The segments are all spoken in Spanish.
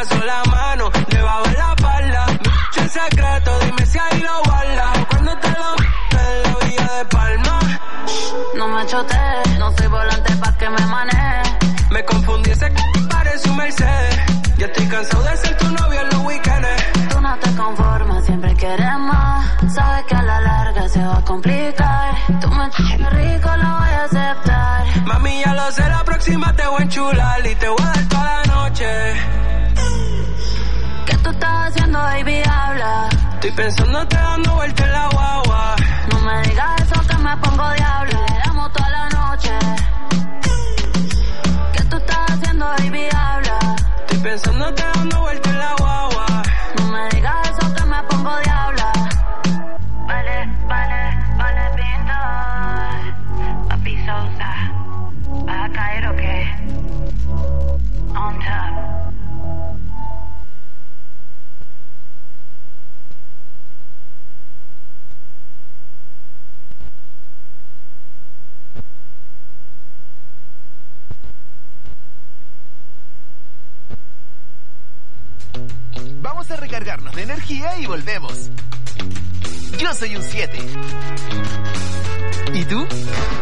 paso la mano debajo de la espalda. Mucho secreto, dime si ahí lo guardas. Cuando te lo en la villa de Palma. No me chotees, no soy volante pa' que me maneje. Me confundí, ese parece un Mercedes. Yo estoy cansado de ser tu novio en los weekends. Tú no te conformas, siempre quieres más. Sabes que a la larga se va a complicar. Tú me chiques rico, lo voy a aceptar. Mami, ya lo sé, la próxima te voy a enchular y te voy a dar toda la noche. ¿Qué tú estás haciendo, baby? Habla. Estoy pensándote dando vuelta en la guagua. No me digas eso que me pongo diablo. Le damos toda la noche. ¿Qué tú estás haciendo, baby? Habla. Estoy pensándote dando vuelta en la guagua. No me digas eso que me pongo diabla. Vale, pintor. Papi Sosa. ¿Vas a caer o qué? On top. Vamos a recargarnos de energía y volvemos. Yo soy un 7. ¿Y tú?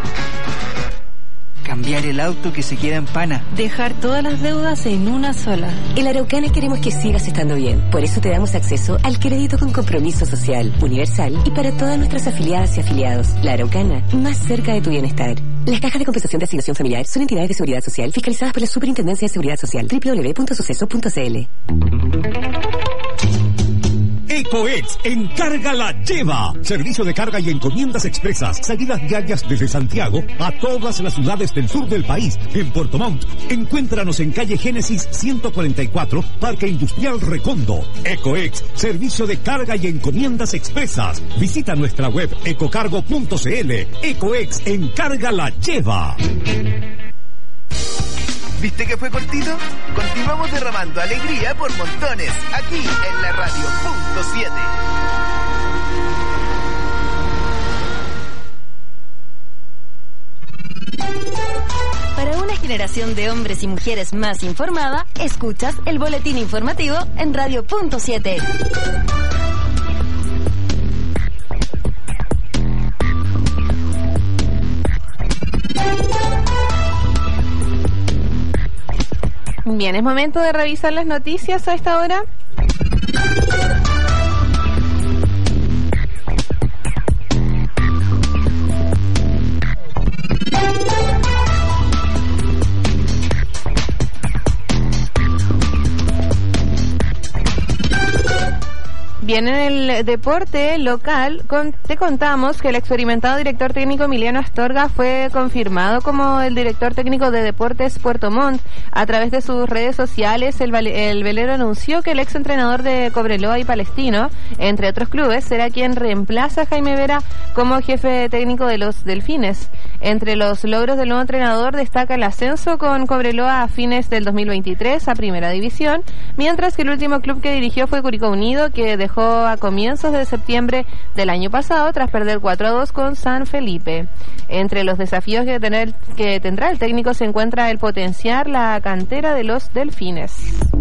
Cambiar el auto que se queda en pana. Dejar todas las deudas en una sola. En la Araucana queremos que sigas estando bien. Por eso te damos acceso al crédito con compromiso social, universal y para todas nuestras afiliadas y afiliados. La Araucana, más cerca de tu bienestar. Las cajas de compensación de asignación familiar son entidades de seguridad social fiscalizadas por la Superintendencia de Seguridad Social. www.suceso.cl. Ecoex Encarga la Lleva. Servicio de carga y encomiendas expresas. Salidas diarias desde Santiago a todas las ciudades del sur del país. En Puerto Montt, encuéntranos en calle Génesis 144, Parque Industrial Recondo. Ecoex, servicio de carga y encomiendas expresas. Visita nuestra web ecocargo.cl. Ecoex Encarga la Lleva. ¿Viste que fue cortito? Continuamos derramando alegría por montones, aquí en la radio punto 7. Para una generación de hombres y mujeres más informada, escuchas el boletín informativo en Radio Punto 7. Bien, es momento de revisar las noticias a esta hora. Bien, en el deporte local te contamos que el experimentado director técnico Emiliano Astorga fue confirmado como el director técnico de Deportes Puerto Montt. A través de sus redes sociales, el velero anunció que el ex entrenador de Cobreloa y Palestino, entre otros clubes, será quien reemplaza a Jaime Vera como jefe técnico de los Delfines. Entre los logros del nuevo entrenador destaca el ascenso con Cobreloa a fines del 2023 a Primera División, mientras que el último club que dirigió fue Curicó Unido, que dejó a comienzos de septiembre del año pasado tras perder 4-2 con San Felipe. Entre los desafíos que tendrá el técnico se encuentra el potenciar la cantera de los Delfines.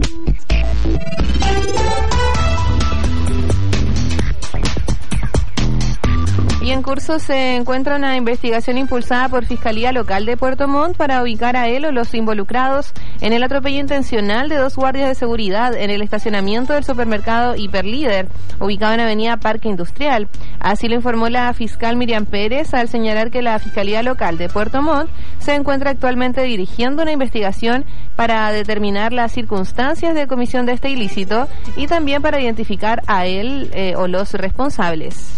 Y en curso se encuentra una investigación impulsada por Fiscalía Local de Puerto Montt para ubicar a él o los involucrados en el atropello intencional de 2 guardias de seguridad en el estacionamiento del supermercado Hiperlíder, ubicado en Avenida Parque Industrial. Así lo informó la fiscal Miriam Pérez al señalar que la Fiscalía Local de Puerto Montt se encuentra actualmente dirigiendo una investigación para determinar las circunstancias de comisión de este ilícito y también para identificar a él o los responsables.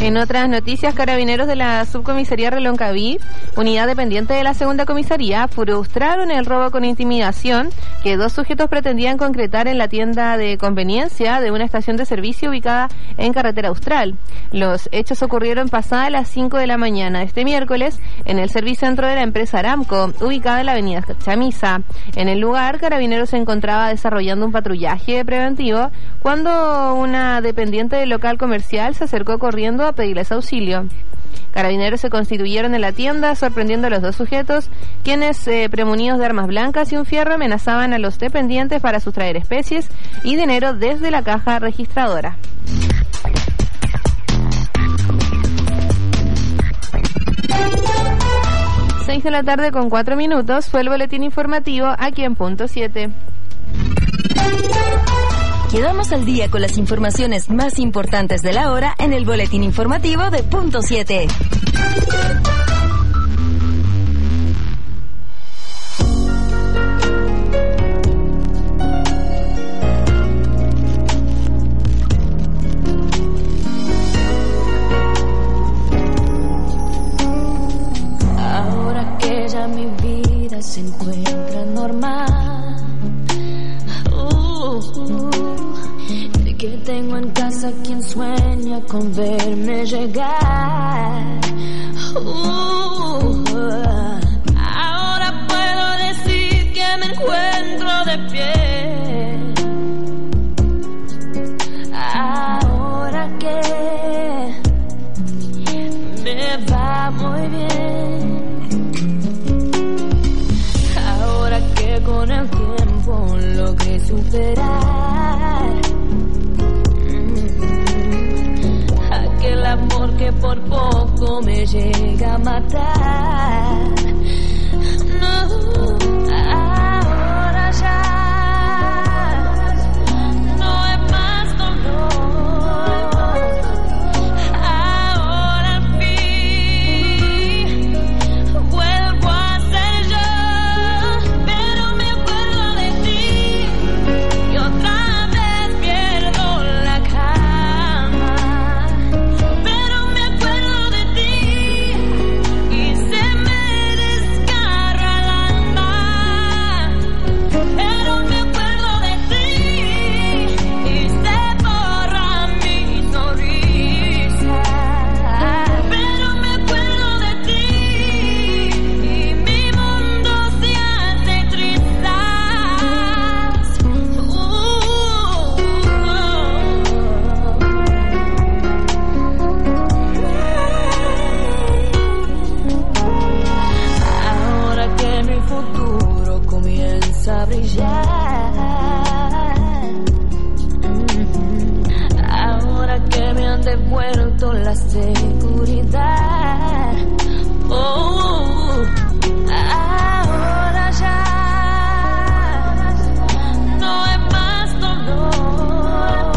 En otras noticias, carabineros de la subcomisaría Reloncaví, unidad dependiente de la segunda comisaría, frustraron el robo con intimidación que 2 sujetos pretendían concretar en la tienda de conveniencia de una estación de servicio ubicada en Carretera Austral. Los hechos ocurrieron pasadas las 5 de la mañana de este miércoles en el servicentro de la empresa Aramco, ubicada en la avenida Chamisa. En el lugar, Carabineros se encontraba desarrollando un patrullaje preventivo cuando una dependiente del local comercial se acercó corriendo a pedirles auxilio. Carabineros se constituyeron en la tienda sorprendiendo a los 2 sujetos, quienes premunidos de armas blancas y un fierro amenazaban a los dependientes para sustraer especies y dinero desde la caja registradora. 6 de la tarde con 4 minutos fue el boletín informativo aquí en Punto 7. Quedamos al día con las informaciones más importantes de la hora en el boletín informativo de Punto 7. Ahora que ya mi vida se encuentra normal, que tengo en casa quien sueña con verme llegar. Ahora puedo decir que me encuentro de pie. Ahora que me va muy bien. Ahora que con el tiempo logré superar aquel amor que por poco me llega a matar. No, ahora ya no hay más dolor. Ahora al fin vuelvo a ser yo, pero me acuerdo de ti y otra vez pierdo la calma. Pero me acuerdo de ti y se me desgarra el alma. Pero me acuerdo de ti y se borra mi sonrisa. Pero me acuerdo de ti y mi mundo se hace trizas. Ahora que mi futuro comienza a brillar, ahora que me han devuelto la seguridad, ahora ya no hay más dolor.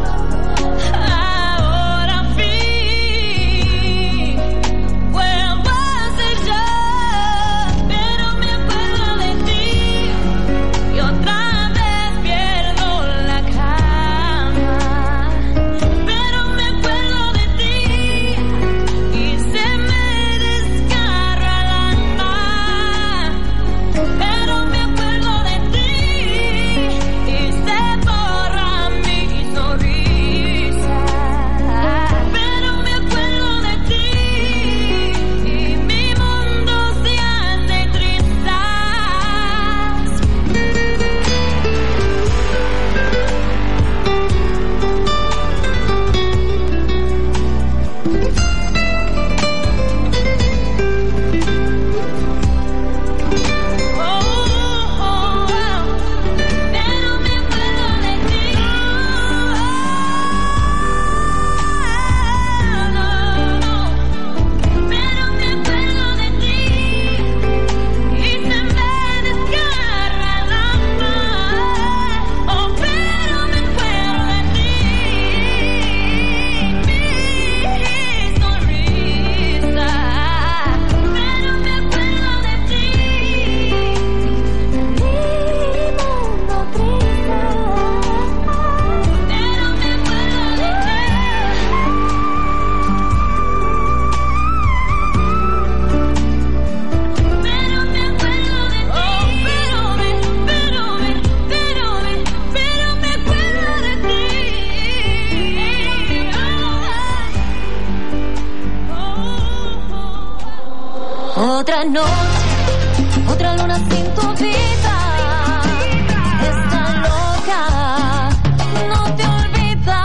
Ahora al fin vuelvo a ser yo, pero me acuerdo de ti y otra vez pierdo la calma. Pero me acuerdo de ti y se noche, otra luna sin tu vida. Está loca, no te olvida.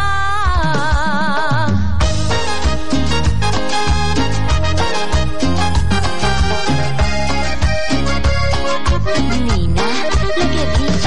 Nina, la que brilla.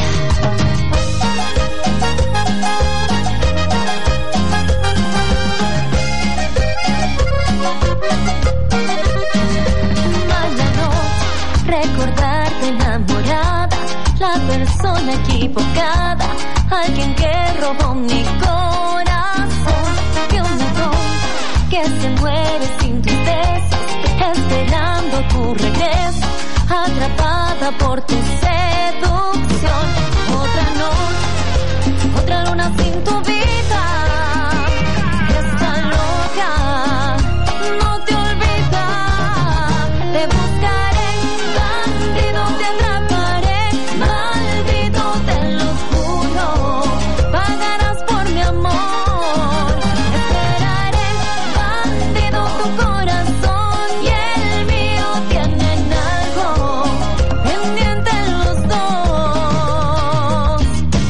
Recordarte enamorada, la persona equivocada, alguien que robó mi corazón. Que un ladrón que se muere sin tus besos, esperando tu regreso, atrapada por tu seducción. Otra noche, otra luna sin tu vida. Está loca, no te olvidas. Te buscaré. Te atraparé, maldito, te lo juro. Pagarás por mi amor. Esperaré, bandido, tu corazón y el mío tienen algo pendiente los dos.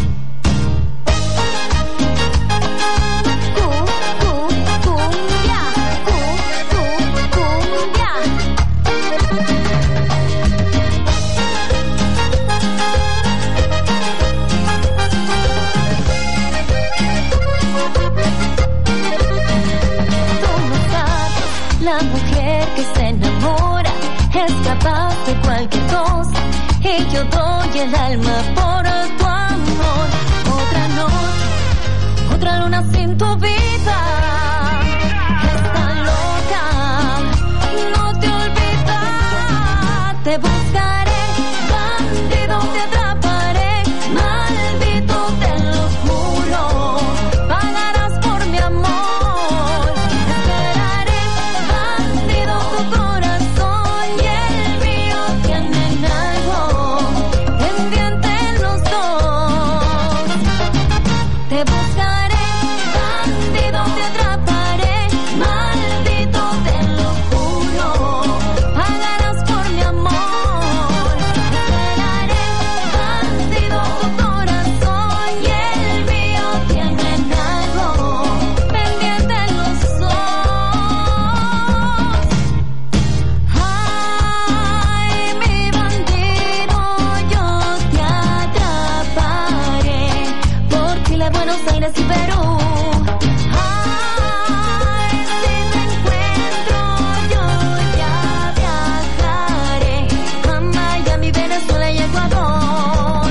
Cumbia, cumbia. La mujer que se enamora es capaz de cualquier cosa, y yo doy el alma por tu amor. Otra noche, otra luna sin tu vida. Está loca, no te olvidas. Te buscaré, bandido, te atraparé, maldito, te lo juro. Pagarás por mi amor. Tu corazón y el mío tienen algo pendiente los dos. Te buscaré, bandido, te atraparé, maldito, te lo juro. Pagarás por mi amor. Esperaré, bandido, tu corazón y el mío tienen algo pendiente los dos. Ay, mi bandido, yo te atraparé por Chile, Buenos Aires y Perú. Ay, si te encuentro, yo ya viajaré a Miami, Venezuela y Ecuador.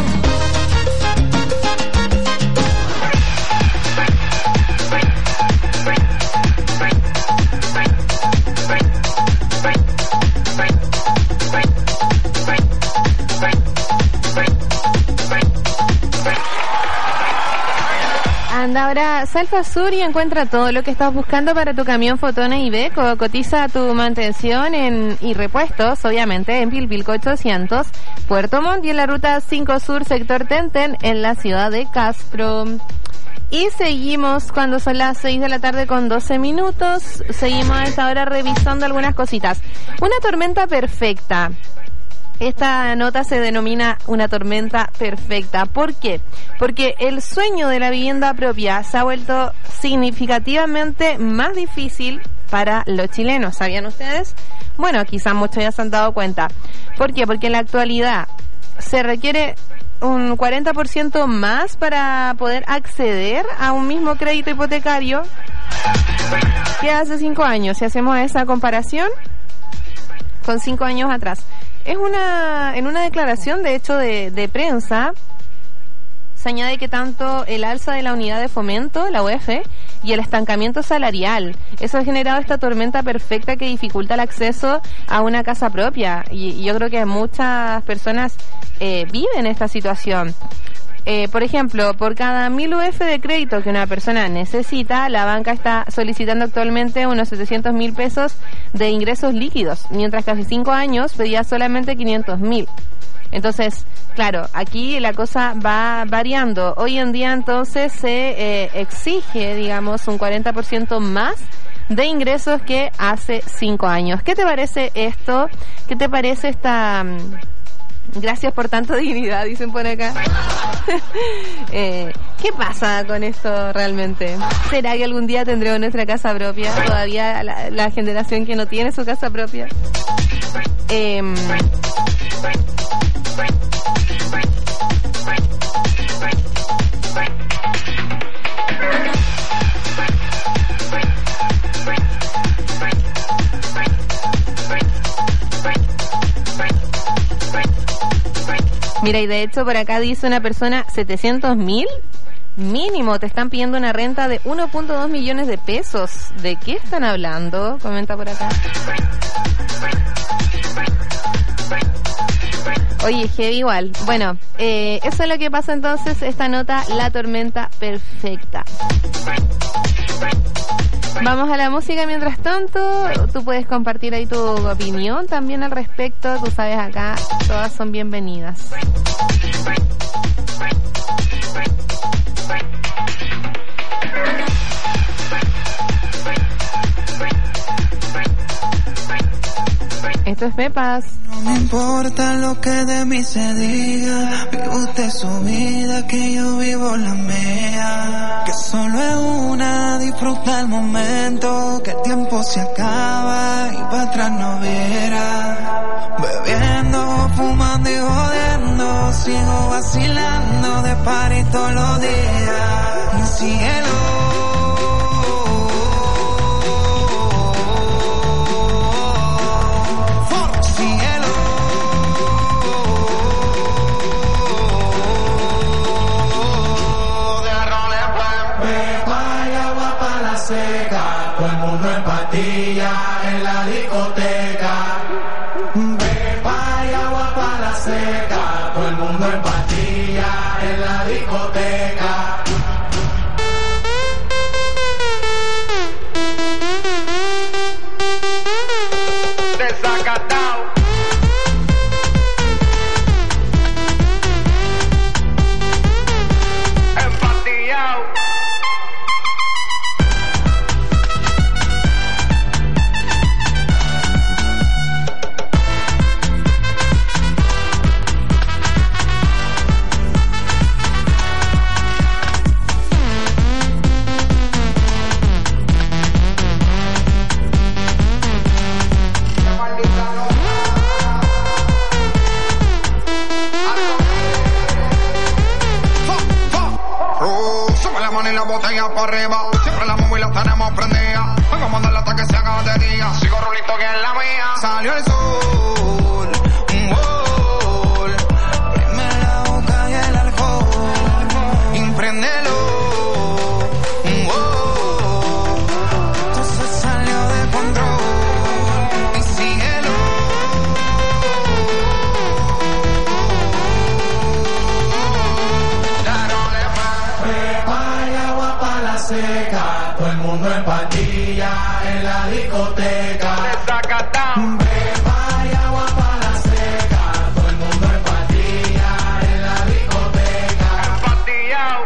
Anda ahora, Salfa Sur y encuentra todo lo que estás buscando para tu camión Fotona Iveco. Cotiza tu mantención y repuestos, obviamente, en Pilpilco 800, Puerto Montt, y en la ruta 5 Sur, sector Tenten, en la ciudad de Castro. Y seguimos cuando son las 6 de la tarde con 12 minutos. Seguimos a esta hora revisando algunas cositas. Una tormenta perfecta. Esta nota se denomina una tormenta perfecta. ¿Por qué? Porque el sueño de la vivienda propia se ha vuelto significativamente más difícil para los chilenos. ¿Sabían ustedes? Bueno, quizás muchos ya se han dado cuenta. ¿Por qué? Porque en la actualidad se requiere un 40% más para poder acceder a un mismo crédito hipotecario que hace 5 años. Si hacemos esa comparación con 5 años atrás. En una declaración, de hecho, de prensa, se añade que tanto el alza de la unidad de fomento, la UEF, y el estancamiento salarial, eso ha generado esta tormenta perfecta que dificulta el acceso a una casa propia. Y yo creo que muchas personas viven esta situación. Por ejemplo, por cada 1.000 UF de crédito que una persona necesita, la banca está solicitando actualmente unos 700.000 pesos de ingresos líquidos, mientras que hace 5 años pedía solamente 500.000. Entonces, claro, aquí la cosa va variando. Hoy en día, entonces, se exige, digamos, un 40% más de ingresos que hace 5 años. ¿Qué te parece esto? ¿Qué te parece esta... Gracias por tanta dignidad, dicen por acá. ¿Qué pasa con esto realmente? ¿Será que algún día tendremos nuestra casa propia? Todavía la generación que no tiene su casa propia. Mira, y de hecho por acá dice una persona, 700.000 mínimo, te están pidiendo una renta de 1.2 millones de pesos. ¿De qué están hablando? Comenta por acá. Oye, heavy igual. Bueno, eso es lo que pasa entonces, esta nota, la tormenta perfecta. Vamos a la música mientras tanto. Tú puedes compartir ahí tu opinión también al respecto. Tú sabes, acá todas son bienvenidas. Esto es Pepas. No me importa lo que de mí se diga, vive usted su vida, que yo vivo la mía. Que solo es una, disfruta el momento, que el tiempo se acaba y para atrás no viera. Bebiendo, fumando y jodiendo, sigo vacilando de party todos los días. Cielo. Todo el mundo en patilla en la discoteca. Pepa y agua para la seca. Todo el mundo en patilla en la discoteca. Desacatao. Empatillao. Botella para arriba, siempre la móvil la tenemos prendida. Vengo a mandarla hasta que se haga de día. Sigo rulito que es la mía. Salió el sol, un gol. Prime la boca y el alcohol. Impréndelo, un gol. Esto se salió de control. Y síguelo. Seca, todo el mundo en patilla en la discoteca. Pepa y agua para la seca, todo el mundo en patilla en la discoteca. Empatillao.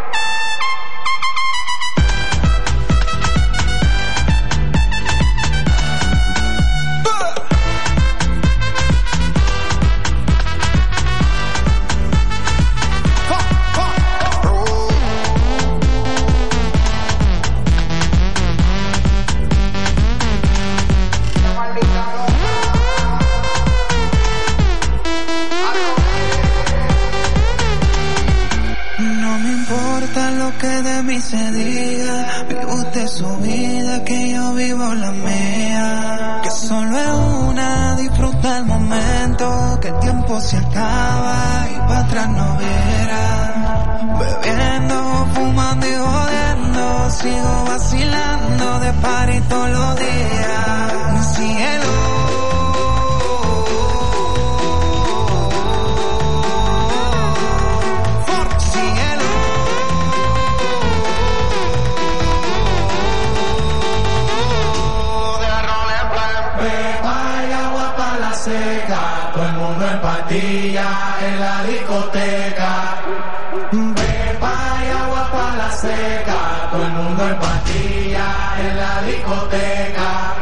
Que de mí se diga, vive usted su vida, que yo vivo la mía. Que solo es una, disfruta el momento, que el tiempo se acaba y para atrás no viera. Bebiendo, fumando y jodiendo, sigo vacilando de party todos los días. Cielo. Seca, todo el mundo en patilla en la discoteca. Pepa y agua para la seca. todo el mundo en pastilla en la discoteca.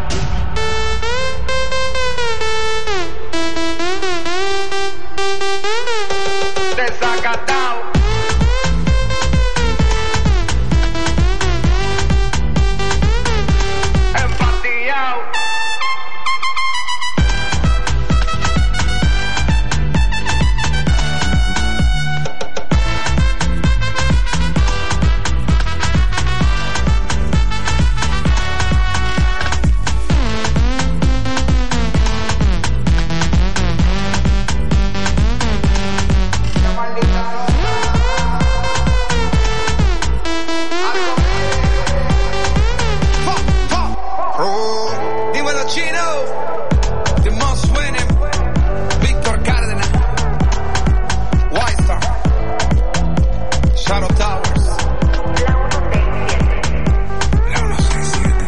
Desacatado. Empastillado. Dímelo, Chino. The most winning. Víctor Cárdenas. White Star. Shadow Towers. La 167.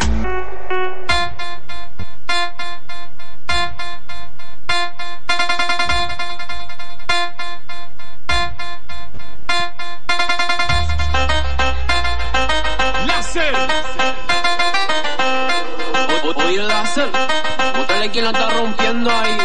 Láser. Oye, Láser, bótale quien la está rompiendo ahí.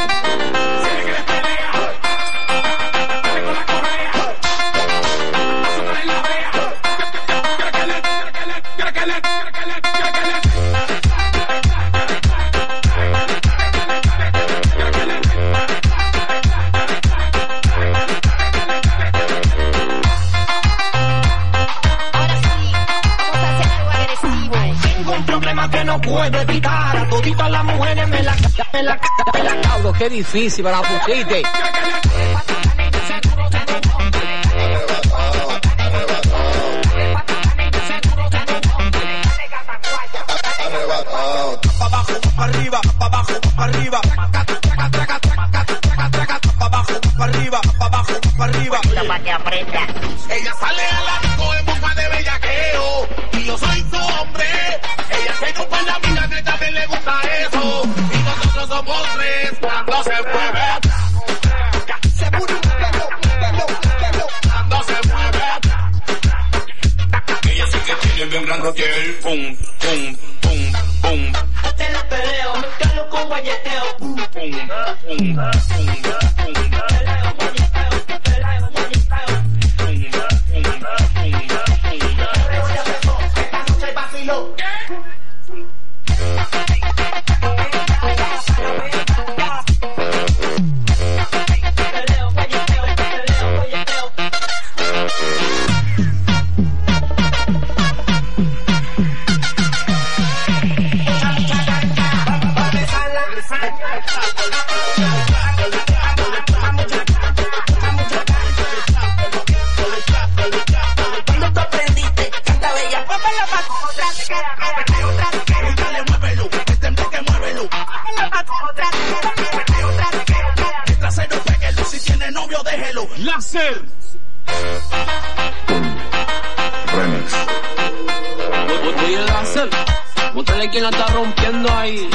Un problema que no puedo evitar. A toditas las mujeres me la cabro, qué difícil para pusiste. Pa' abajo, pa' arriba, pa' abajo, pa' arriba. Pa' abajo, pa' arriba, pa' abajo, pa' arriba. Para que aprenda. Ella sale a la disco en busca de bellaqueo y yo soy su hombre. Ella se ocupa en la vida, que también le gusta eso. Y nosotros somos tres cuando se mueve. Cuando se mueve. Ella sí que tiene bien gran rotiel. Pum, pum, pum, pum. Te la peleo, me calo con guayeteo. Pum, pum, pum, pum, pum. Láser. Remix. Oye, Láser, bótale quien la está rompiendo ahí.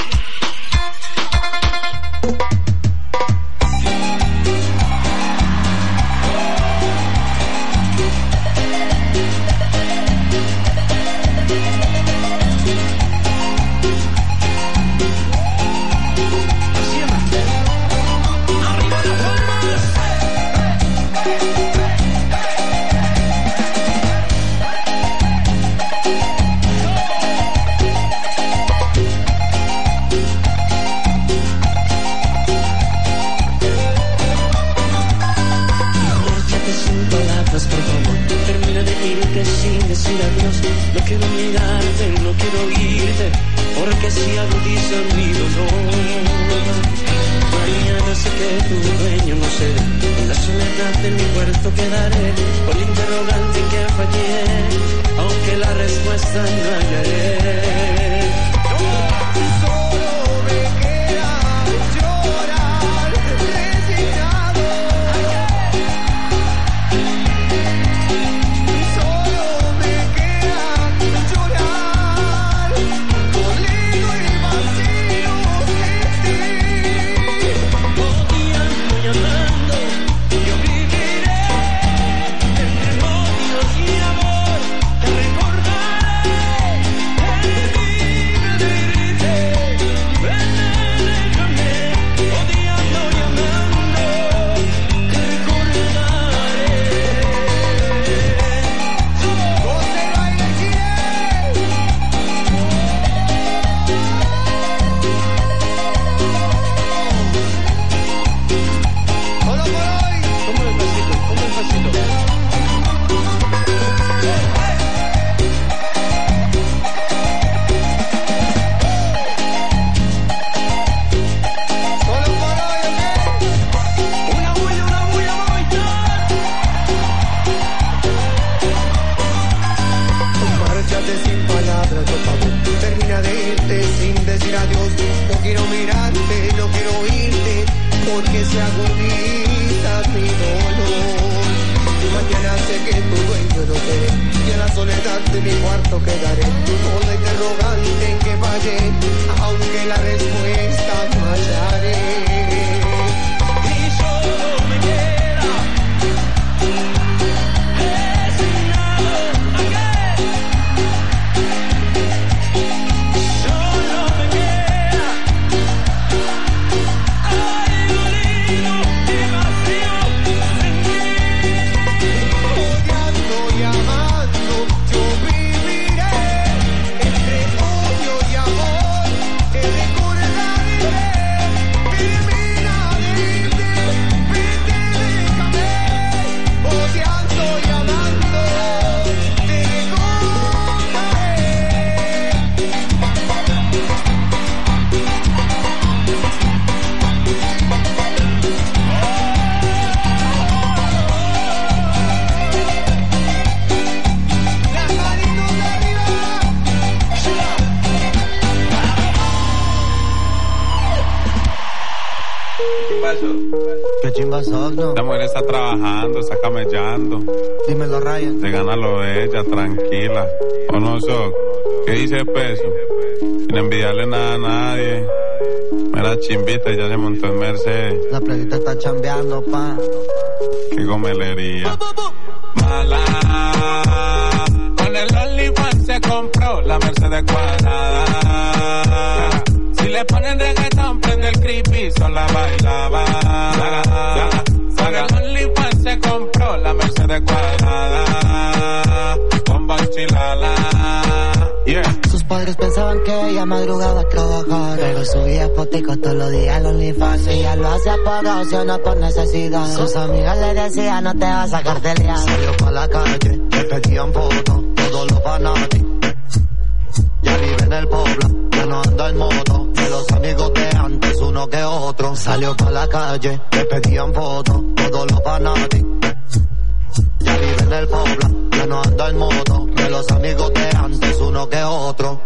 No quiero mirarte, no quiero oírte, porque si agudiza mi dolor. Mañana sé que tu dueño no seré, en la soledad de mi puerto quedaré, con interrogante que fallé, aunque la respuesta no hallaré. Recordar escúchate sin palabras, por favor. Termina de irte sin decir adiós. No quiero mirarte, no quiero oírte, porque se agudiza mi dolor. Mañana sé que tu dueño no seré, y a la soledad de mi cuarto quedaré. Con la interrogante en que fallé, aunque la respuesta no hallaré. Y solo me queda resignado a que solo me queda algo lindo y vacío sin ti. Odiando y amando, yo viviré entre odio y amor, te recordaré. Termina de irte, vete, déjame. Odiando y amando, te recordaré. Las manitos de arriba. ¿Qué chimba sos, no? La mujer está trabajando, está camellando. Dímelo, Ryan. Se gana lo de ella, tranquila. ¿O no, Soc? ¿Qué dice el peso? Sin envidiarle nada a nadie. Mira, chimbita, ya se montó en Mercedes. La playita está chambeando, pa. Qué gomelería. Mala. Con el OnlyFans se compró la Mercedes cuadrada. Si le ponen reggaetón, prende el creepy, sola bailaba. Con el OnlyFans se compró la Mercedes cuadrada. Con Banchilala. Yeah. Sus padres pensaban que ella madrugaba a trabajar, pero subía foticos todos los días al OnlyFans. Ella lo hacía por opción, no por necesidad. Sus amigas le decían, no te vas a cartelear. Salió pa' la calle, le pedían fotos, todos los fanáticos. Ya vive en el Pobla, ya no anda en moto. De los amigos de antes, uno que otro. Salió pa' la calle, le pedían fotos, todos los fanáticos. Ya vive en el Pobla, ya no anda en moto. De los amigos de antes, uno que otro.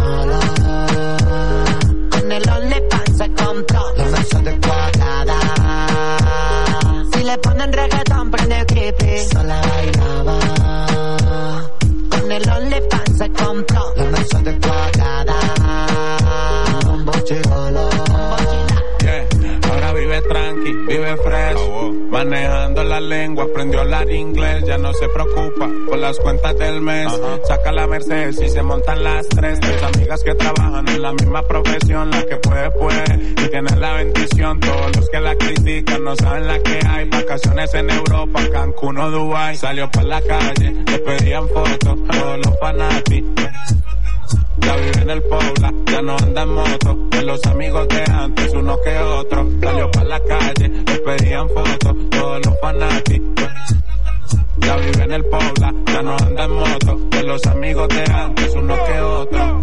Con el OnlyFans se compró la Mercedes cuadrada. Si le ponen reggaetón, prende creepy, sola bailaba. Con el OnlyFans se compró la Mercedes cuadrada. Un bochigolo. Ahora vive tranqui, vive fresh. Manejando la lengua, aprendió a hablar inglés. Ya no se preocupa por las cuentas del mes. Saca la Mercedes y se montan las tres. Tus amigas que trabajan en la misma profesión. La que puede, y tiene la bendición. Todos los que la critican no saben la que hay. Vacaciones en Europa, Cancún o Dubái. Salió por la calle, le pedían fotos todos los fanáticos. Ya vive en el Pobla, ya no anda en moto. De los amigos de antes, uno que otro. Salió pa' la calle, le pedían fotos, todos los fanáticos. Ya vive en el Pobla, ya no anda en moto. De los amigos de antes, uno que otro.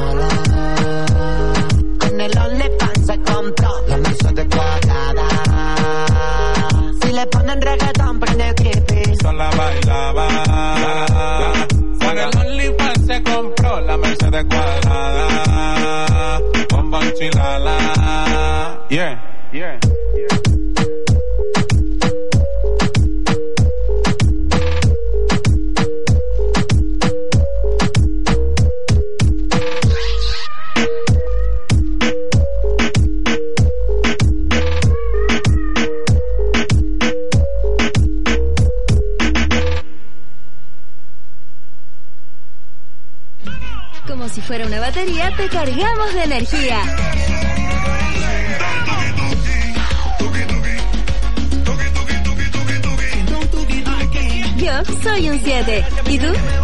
Con el OnlyFans se compró la Mercedes cuadrada. Si le ponen reggaetón, prende creepy, sola bailaba. Con el OnlyFans se compró la Mercedes cuadrada. Con Banchilala. Yeah. Como si fuera una batería, te cargamos de energía. Yo soy un 7. ¿Y tú?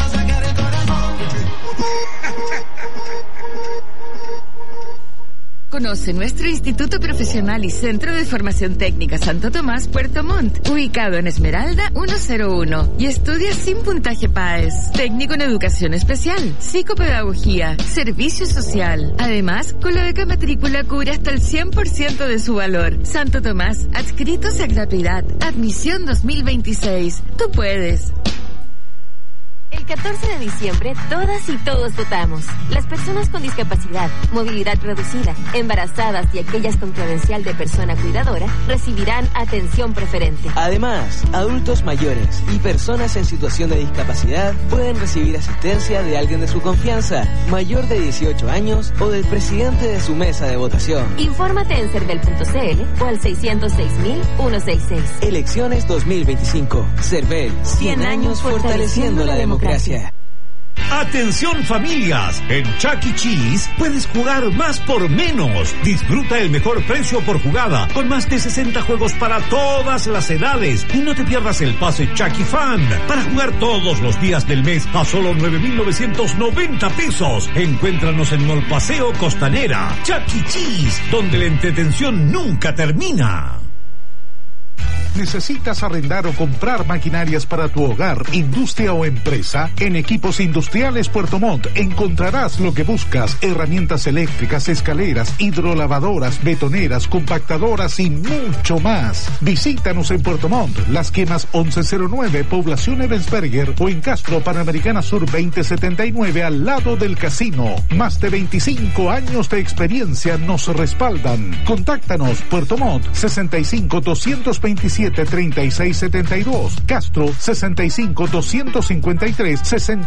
Conoce nuestro Instituto Profesional y Centro de Formación Técnica Santo Tomás, Puerto Montt, ubicado en Esmeralda 101, y estudia sin puntaje PAES, técnico en educación especial, psicopedagogía, servicio social. Además, con la beca matrícula cubre hasta el 100% de su valor. Santo Tomás, adscritos a gratuidad, admisión 2026. Tú puedes. El El 14 de diciembre, todas y todos votamos. Las personas con discapacidad, movilidad reducida, embarazadas y aquellas con credencial de persona cuidadora recibirán atención preferente. Además, adultos mayores y personas en situación de discapacidad pueden recibir asistencia de alguien de su confianza, mayor de 18 años o del presidente de su mesa de votación. Infórmate en cervel.cl o al 606.166. Elecciones 2025. Cervel, 100 años fortaleciendo la democracia. Atención familias, en Chuck E. Cheese puedes jugar más por menos. Disfruta el mejor precio por jugada con más de 60 juegos para todas las edades y no te pierdas el pase Chuck E. Fan para jugar todos los días del mes a solo 9,990 pesos. Encuéntranos en Mall Paseo Costanera. Chuck E. Cheese, donde la entretención nunca termina. ¿Necesitas arrendar o comprar maquinarias para tu hogar, industria o empresa? En Equipos Industriales Puerto Montt encontrarás lo que buscas: herramientas eléctricas, escaleras, hidrolavadoras, betoneras, compactadoras y mucho más. Visítanos en Puerto Montt, Las Quemas 1109, Población Ebensberger, o en Castro, Panamericana Sur 2079, al lado del casino. Más de 25 años de experiencia nos respaldan. Contáctanos: Puerto Montt 65 227 3672, Castro 65 253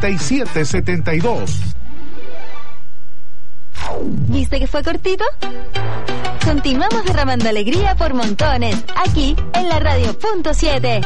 6772. ¿Viste que fue cortito? Continuamos derramando alegría por montones, aquí en la radio.7.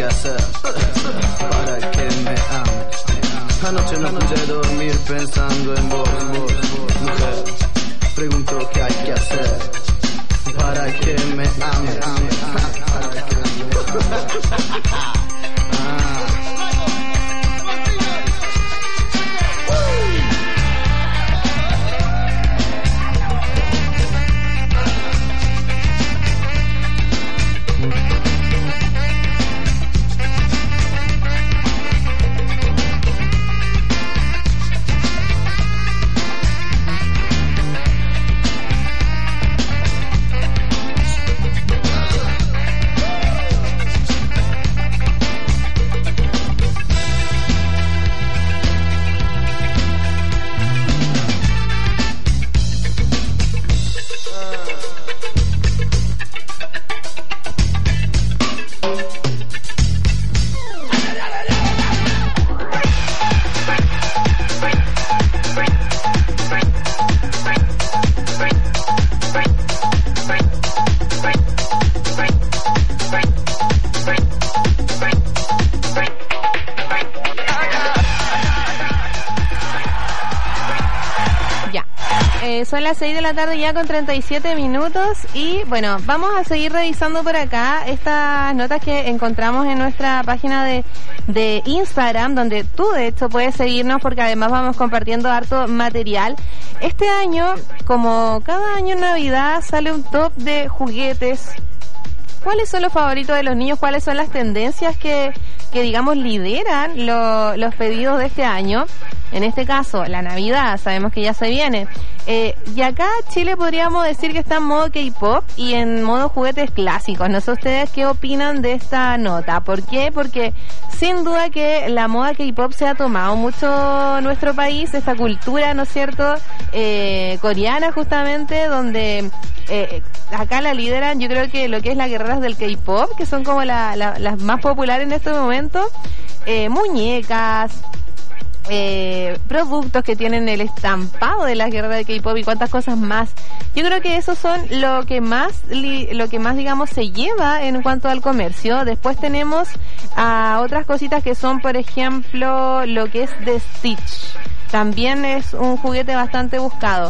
hacer para que me ames. Anoche no pude dormir pensando en vos, mujer. Pregunto qué hay que hacer para que me ames. Son las 6 de la tarde ya con 37 minutos y bueno, vamos a seguir revisando por acá estas notas que encontramos en nuestra página de Instagram, donde tú de hecho puedes seguirnos porque además vamos compartiendo harto material. Este año, como cada año en Navidad, sale un top de juguetes. ¿Cuáles son los favoritos de los niños? ¿Cuáles son las tendencias que digamos lideran los pedidos de este año? En este caso, la Navidad, sabemos que ya se viene. Y acá Chile podríamos decir que está en modo K-pop y en modo juguetes clásicos. No sé ustedes qué opinan de esta nota. ¿Por qué? Porque sin duda que la moda K-pop se ha tomado mucho en nuestro país, esta cultura, ¿no es cierto?, coreana justamente, donde acá la lideran, yo creo que lo que es las guerreras del K-pop, que son como las más populares en este momento, muñecas, productos que tienen el estampado de las guerreras de K-pop y cuantas cosas más. Yo creo que esos son lo que más digamos se lleva en cuanto al comercio. Después tenemos a otras cositas que son, por ejemplo, lo que es de Stitch. También es un juguete bastante buscado.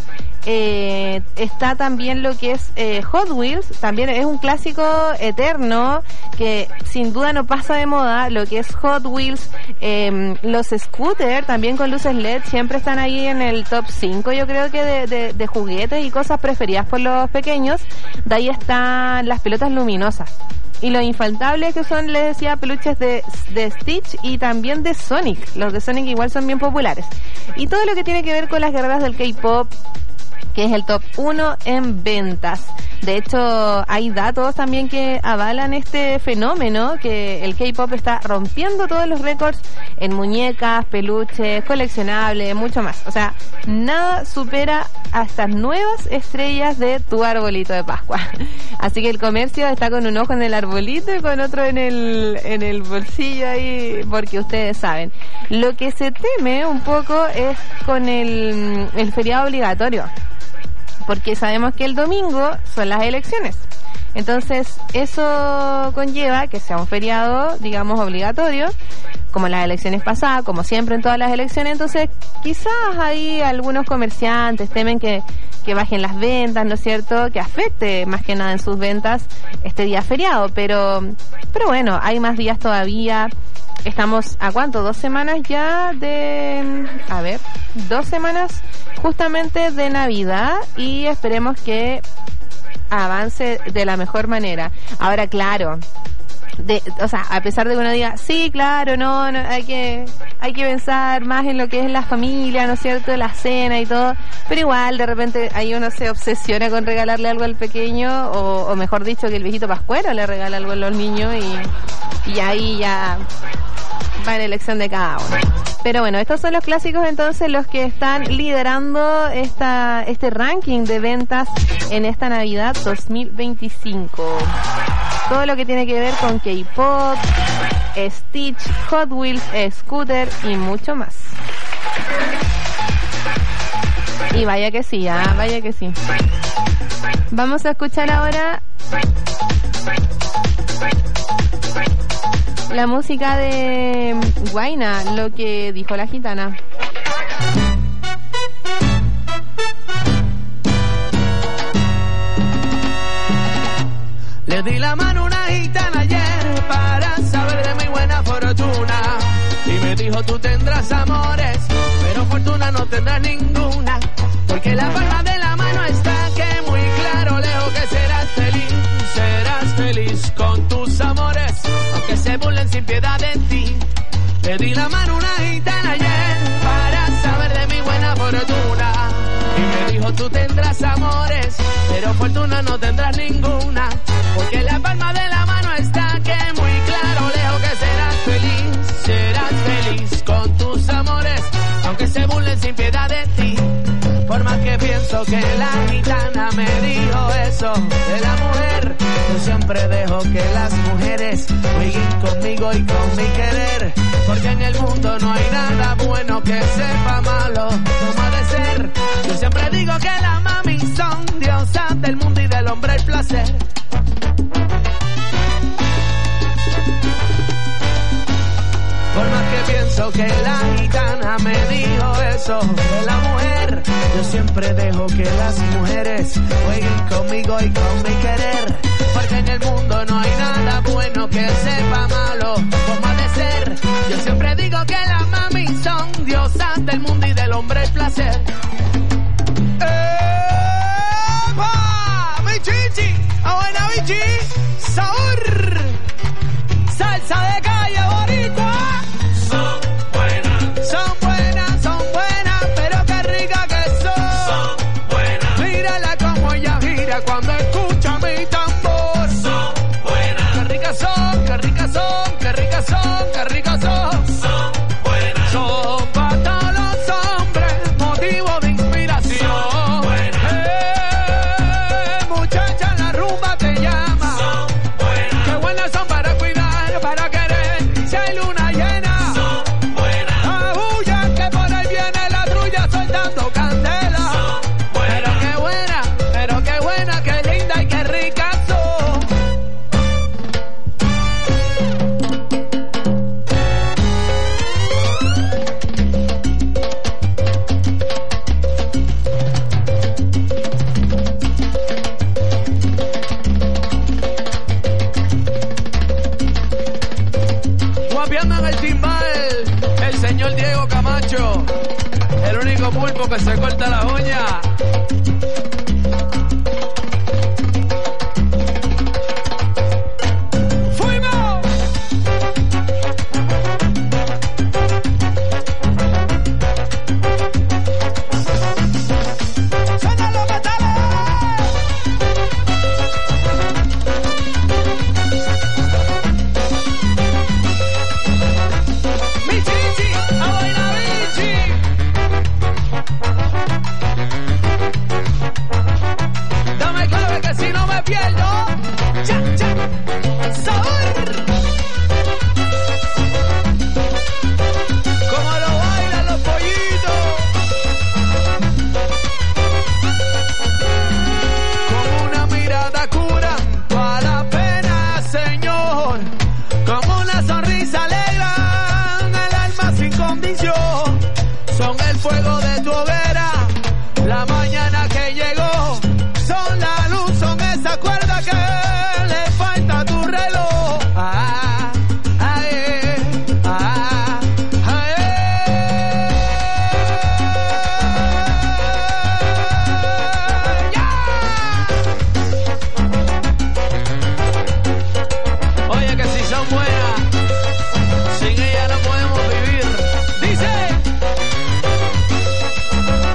Está también lo que es Hot Wheels, también es un clásico eterno que sin duda no pasa de moda. Lo que es Hot Wheels, los scooters también con luces LED siempre están ahí en el top 5, yo creo que de juguetes y cosas preferidas por los pequeños. De ahí están las pelotas luminosas. Y los infaltables que son, les decía, peluches de Stitch y también de Sonic. Los de Sonic igual son bien populares. Y todo lo que tiene que ver con las guerreras del K-pop, que es el top 1 en ventas. De hecho, hay datos también que avalan este fenómeno, que el K-pop está rompiendo todos los récords en muñecas, peluches, coleccionables, mucho más. O sea, nada supera a estas nuevas estrellas de tu arbolito de Pascua. Así que el comercio está con un ojo en el arbolito y con otro en el bolsillo ahí, porque ustedes saben. Lo que se teme un poco es con el feriado obligatorio, porque sabemos que el domingo son las elecciones. Entonces, eso conlleva que sea un feriado, digamos, obligatorio, como las elecciones pasadas, como siempre en todas las elecciones. Entonces, quizás ahí algunos comerciantes temen que bajen las ventas, ¿no es cierto?, que afecte más que nada en sus ventas este día feriado. Pero bueno, hay más días todavía. Estamos a ¿cuánto? 2 semanas ya de... 2 semanas justamente de Navidad y esperemos que avance de la mejor manera. Ahora, claro, a pesar de que uno diga, sí, claro, no, hay que pensar más en lo que es la familia, ¿no es cierto?, la cena y todo, pero igual de repente ahí uno se obsesiona con regalarle algo al pequeño, o mejor dicho, que el viejito pascuero le regala algo a los niños y ahí ya va en elección de cada uno. Pero bueno, estos son los clásicos entonces, los que están liderando este ranking de ventas en esta Navidad 2025. Todo lo que tiene que ver con K-pop, Stitch, Hot Wheels, Scooter y mucho más. Y vaya que sí, vaya que sí. Vamos a escuchar ahora la música de Guaina, lo que dijo la gitana. Le di la mano a una gitana ayer para saber de mi buena fortuna. Y me dijo, tú tendrás amores, pero fortuna no tendrás ninguna. Porque la palma de la mano está que muy claro, lejos que serás feliz con tus amores, aunque se burlen sin piedad de ti. Le di la mano a una gitana ayer para saber de mi buena fortuna. Y me dijo, tú tendrás amores, pero fortuna no tendrás ninguna. Porque la palma de la mano está que muy claro, lejos que serás feliz con tus amores, aunque se burlen sin piedad de ti. Por más que pienso que la gitana me dijo eso de la mujer, yo siempre dejo que las mujeres jueguen conmigo y con mi querer. Porque en el mundo no hay nada bueno que sepa malo como ha de ser. Yo siempre digo que las mami son diosas del mundo y del hombre el placer. Por más que pienso que la gitana me dijo eso de la mujer, yo siempre dejo que las mujeres jueguen conmigo y con mi querer. Porque en el mundo no hay nada bueno que sepa malo como ha de ser. Yo siempre digo que las mami son diosas del mundo y del hombre el placer. ¡Epa! ¡Mi chichi! ¡A buena bichi! ¡Sabor! ¡Salsa de calle bonita! Son buenas, pero qué rica que son. Son buenas. Mírala como ella gira cuando escucha mi tambor. Son buenas. Qué ricas son, qué ricas son, qué ricas son, qué ricas son. Son buenas. Son para todos los hombres, motivo de inspiración. Son buenas. Muchacha, la rumba te llama. Son buenas. Qué buenas son para cuidar, para querer. Si hay luna llena. Soltando candela, pero qué buena, qué linda y qué rica son. Guapiando en el timbal, el señor Diego Camacho. El único pulpo que se corta la uña. ¡Fuimos! ¡Suenan los metales! ¡Mi chichi! ¡A bailar bichi! Dame clave que si no me pierdo. ¡Cha, cha! ¡Sabor! Como lo bailan los pollitos. Con una mirada curan toda la pena, Señor. Como una sonrisa alegran el alma sin condición. Son el fuego de tu hoguera, la mañana que llegó. Son la luz, son esa cuerda que le falta a tu reloj. Ah, ah, ah, ah, yeah. Oye, que si son buenas, sin ella no podemos vivir. Dice.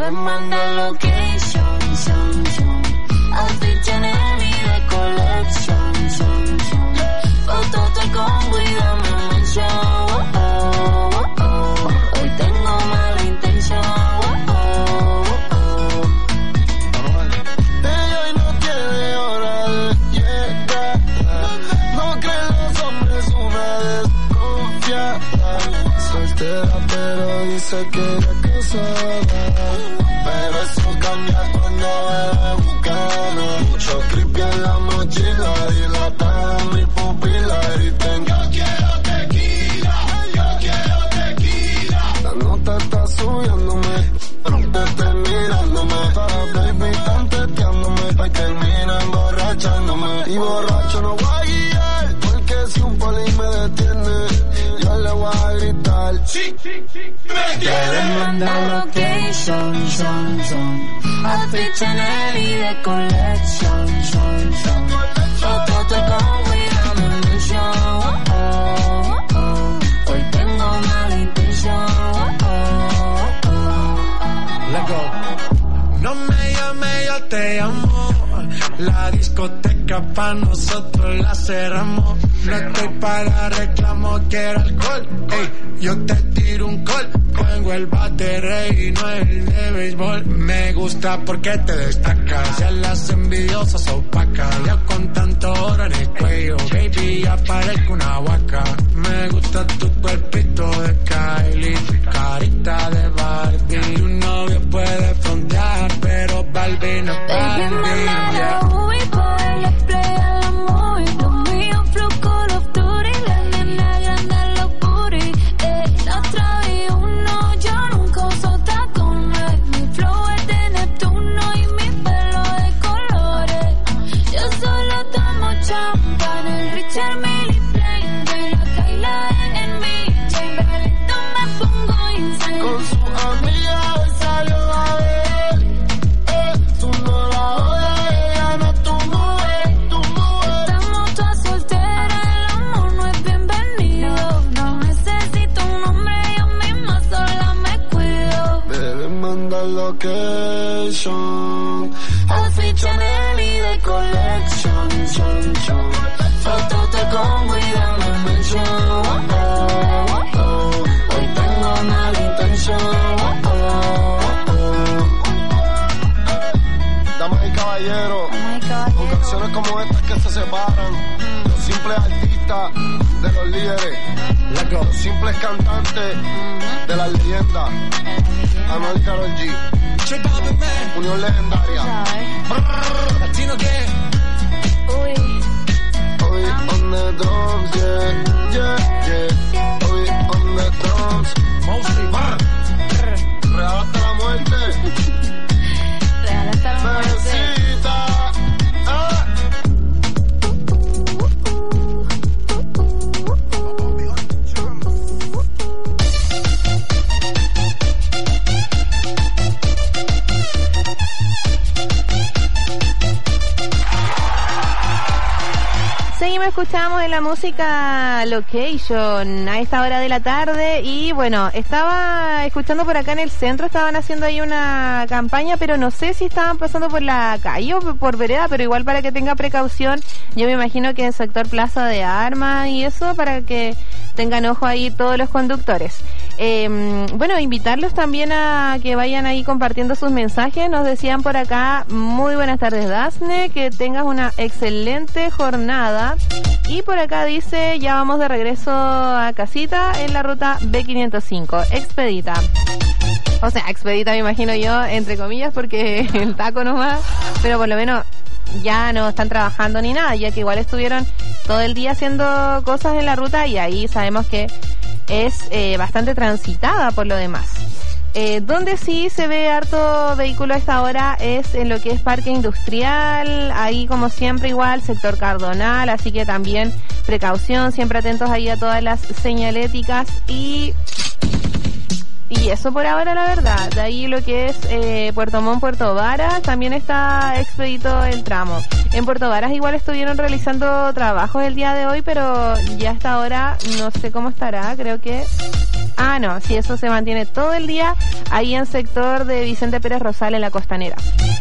Debes mandar location, outfit Chanel y de collection, fotos de combo y dame mention. Hoy tengo mala intención. Ella hoy no tiene hora de llegar. No creen los hombres una desconfiada. Soltera pero dice que era casada. Pero eso cambia cuando bebe bucana. Mucho creepy en la mochila, dilatada mi pupila. Griten, yo quiero tequila, yo quiero tequila. La nota está subiéndome, te estoy mirándome. Para baby están teteándome, pa' que termina emborrachándome. Y borracho no voy a guiar, porque si un poli me detiene, yo le voy a gritar. Sí, Debes mandar location, outfit Chanel y de collection, fotos de combo y dame mention. Hoy tengo mala intención. Let go. No me llame, yo te llamo. La discoteca pa' nosotros la cerramos. No estoy para reclamo, quiero alcohol. Ey, yo te tiro un call. Tengo el bate rey y no el de béisbol. Me gusta porque te destacas. Ya las envidiosas opacas. Ya con tanto oro en el cuello, baby, ya parezco una huaca. Me gusta tu cuerpito de Kylie, carita de Barbie. Tu novio puede frontear, pero Barbie no es Barbie. Yeah. Outfit Chanel y de collection, fotos de combo y dame mention. Hoy tengo mala intención. Damas y caballeros, con canciones como estas que se separan, los simples artistas de los líderes, los simples cantantes de las leyendas. Anuel y Karol G, unión legendaria. Latino Uy, on the drums, yeah, yeah, yeah. Uy, on the drums, mostly real hasta la muerte. Real hasta la muerte. Bebecita, Seguimos escuchando en la música Location a esta hora de la tarde y bueno, estaba escuchando por acá en el centro, estaban haciendo ahí una campaña, pero no sé si estaban pasando por la calle o por vereda, pero igual para que tenga precaución, yo me imagino que en el sector Plaza de Armas y eso, para que tengan ojo ahí todos los conductores. Bueno, invitarlos también a que vayan ahí compartiendo sus mensajes. Nos decían por acá, muy buenas tardes Dafne, que tengas una excelente jornada. Y por acá dice, ya vamos de regreso a casita en la ruta B505, expedita. O sea, expedita me imagino yo, entre comillas, porque el taco nomás, pero por lo menos ya no están trabajando ni nada, ya que igual estuvieron todo el día haciendo cosas en la ruta y ahí sabemos que es bastante transitada por lo demás. Donde sí se ve harto vehículo a esta hora es en lo que es Parque Industrial, ahí como siempre igual, sector Cardonal, así que también precaución, siempre atentos ahí a todas las señaléticas y Y eso por ahora, la verdad. De ahí lo que es Puerto Montt, Puerto Varas, también está expedito el tramo. En Puerto Varas igual estuvieron realizando trabajos el día de hoy, pero ya hasta ahora no sé cómo estará. Creo que... no, sí, eso se mantiene todo el día ahí en sector de Vicente Pérez Rosal en la Costanera.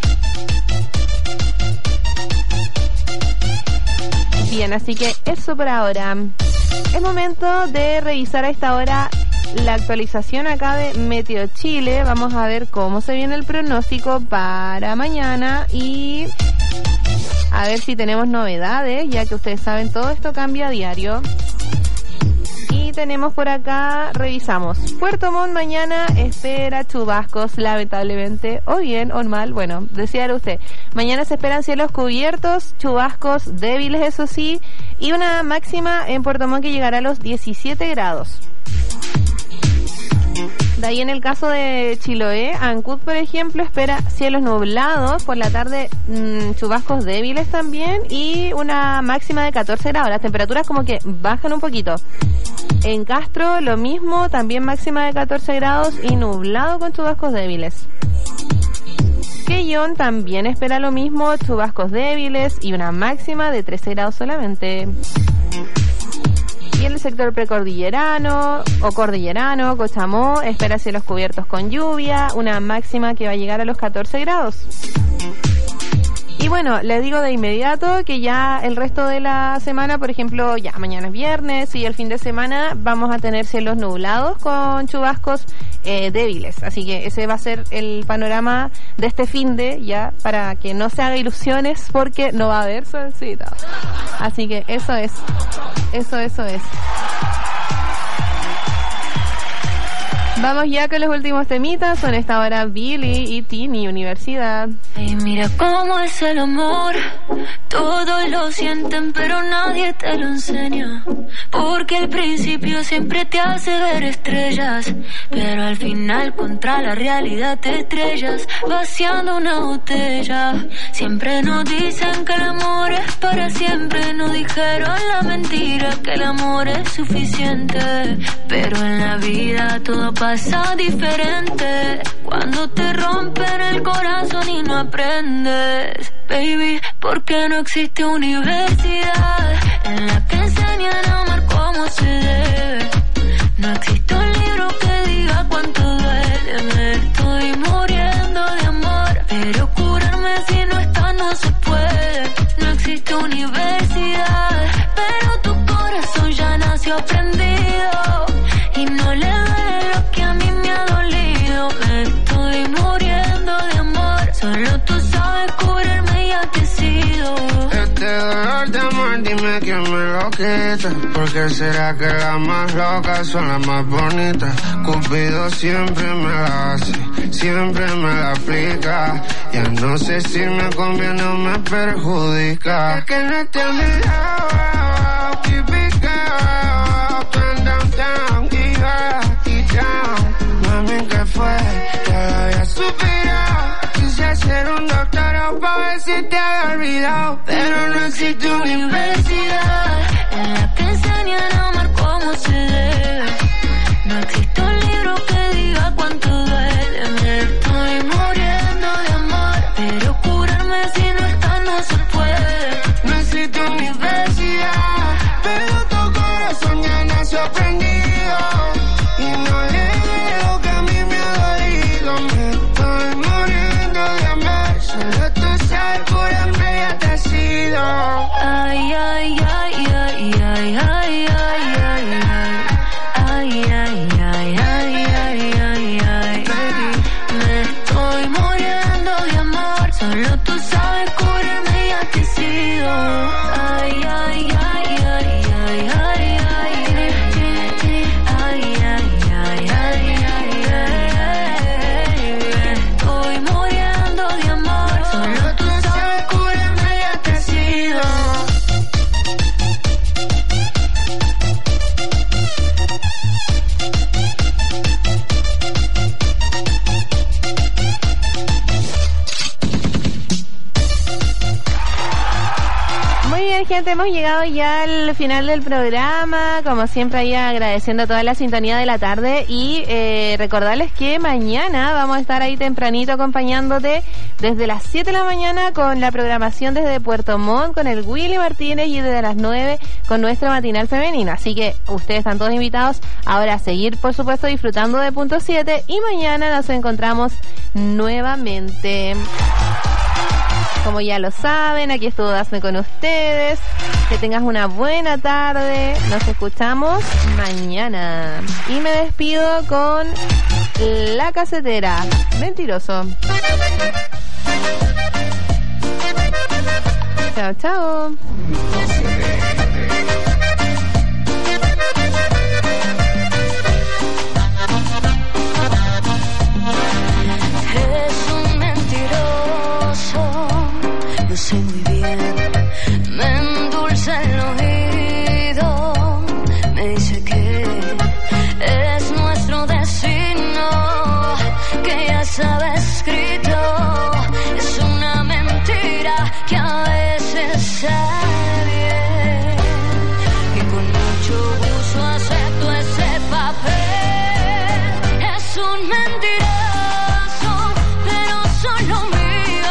Bien, así que eso por ahora. Es momento de revisar a esta hora la actualización acá de Meteo Chile. Vamos a ver cómo se viene el pronóstico para mañana y a ver si tenemos novedades, ya que ustedes saben, todo esto cambia a diario. Y tenemos por acá, revisamos. Puerto Montt mañana espera chubascos, lamentablemente, o bien o mal, bueno, decía usted. Mañana se esperan cielos cubiertos, chubascos débiles, eso sí, y una máxima en Puerto Montt que llegará a los 17 grados. De ahí en el caso de Chiloé, Ancud, por ejemplo, espera cielos nublados, por la tarde chubascos débiles también y una máxima de 14 grados. Las temperaturas como que bajan un poquito. En Castro lo mismo, también máxima de 14 grados y nublado con chubascos débiles. Quellón también espera lo mismo, chubascos débiles y una máxima de 13 grados solamente. Y en el sector precordillerano o cordillerano, Cochamó, espera cielos cubiertos con lluvia, una máxima que va a llegar a los 14 grados. Y bueno, les digo de inmediato que ya el resto de la semana, por ejemplo, ya mañana es viernes y el fin de semana vamos a tener cielos nublados con chubascos débiles. Así que ese va a ser el panorama de este fin de, ya, para que no se haga ilusiones porque no va a haber solcito. Así que eso es. Vamos ya con los últimos temitas. Son esta hora Billy y Tini, Universidad. Y mira cómo es el amor. Todos lo sienten pero nadie te lo enseña. Porque al principio siempre te hace ver estrellas, pero al final contra la realidad te estrellas, vaciando una botella. Siempre nos dicen que el amor es para siempre. Nos dijeron la mentira que el amor es suficiente. Pero en la vida todo pasa diferente. Cuando te rompen el corazón y no aprendes, baby, porque no existe universidad en la que enseñan a amar como se debe. No existe un libro que diga cuánto duele. Me estoy muriendo de amor, pero curarme si no está no se puede. No existe universidad, pero tu corazón ya nació aprendido y no le duele lo que a mí me ha dolido. Me estoy muriendo de amor, solo tú sabes curarme y ya te he sido. Este dolor de amor, dime quién me lo quita. Porque será que las más locas son las más bonitas. Cupido siempre me la hace, siempre me la aplica. Ya no sé si me conviene o me perjudica. Es que no esté a mi lado, keep it going, down, down, y down. Mami, ¿qué fue? Ya lo había superado. Quise hacer un doctorado pa' ver si te había olvidado, pero no existe universidad en la que enseñan a amar como se debe. No existe un libro que diga cuánto duele. Me estoy muriendo de amor, pero curarme si no está no se puede. No existe universidad, pero tu corazón ya nació aprendido y no le digo que a mí me ha dolido. Me estoy muriendo de amor, solo tú sabes curarme y ya te has sido. Ay, ay, ay, ay, ay, ay, ay, ay, ay, ay, ay, ay, ay, ay, ay, ay, baby, me estoy muriendo de amor, solo tú sabes curarme y ya te he sido. Ay, ay, ay, ay, ay, ay, ay, ay, ay, ay, ay, me estoy muriendo de amor, solo tú sabes curarme y ya te he sido. gente, hemos llegado ya al final del programa, como siempre ahí agradeciendo toda la sintonía de la tarde y recordarles que mañana vamos a estar ahí tempranito acompañándote desde las 7 de la mañana con la programación desde Puerto Montt con el Willy Martínez y desde las 9 con nuestro matinal femenino, así que ustedes están todos invitados ahora a seguir por supuesto disfrutando de Punto 7 y mañana nos encontramos nuevamente. Como ya lo saben, aquí estuvo Dafne con ustedes. Que tengas una buena tarde. Nos escuchamos mañana. Y me despido con La Casetera. Mentiroso. Chao, chao. Lo sé muy bien, me endulza el oído, me dice que es nuestro destino, que ya estaba escrito, es una mentira que a veces sale bien, y con mucho gusto acepto ese papel, es un mentiroso, pero solo mío.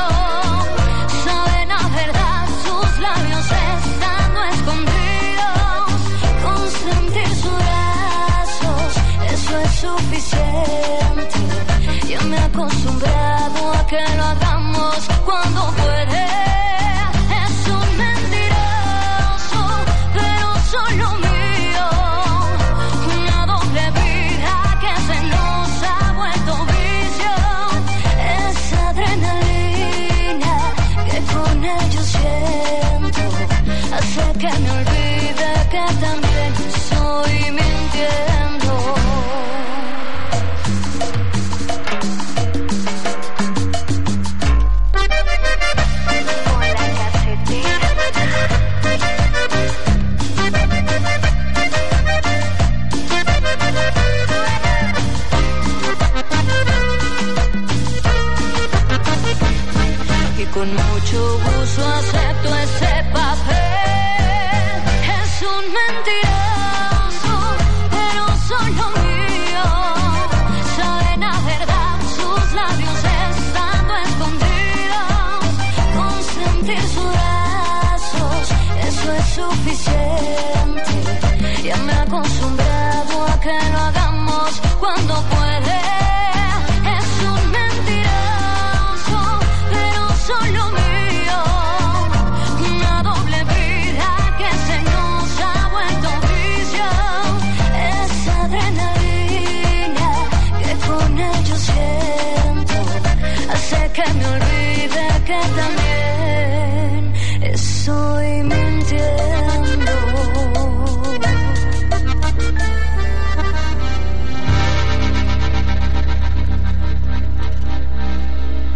Estando escondidos, con sentir sus brazos, eso es suficiente. Ya me he acostumbrado a que lo hagamos cuando puede. Es un mentiroso, pero solo mío. Una doble vida que se nos ha vuelto vicio. Esa adrenalina que con ellos siento hace que me olvide que también estoy mintiendo. Y con mucho gusto acepto ese papel. Es un mentiroso, pero solo mío. Saben a verdad sus labios estando escondidos. Con sentir sus brazos, eso es suficiente. Ya me he acostumbrado a que lo hagamos cuando puede. Es un mentiroso, pero solo mío. Una doble vida que se nos ha vuelto vicio. Esa adrenalina que con ellos siento hace que me olvide que también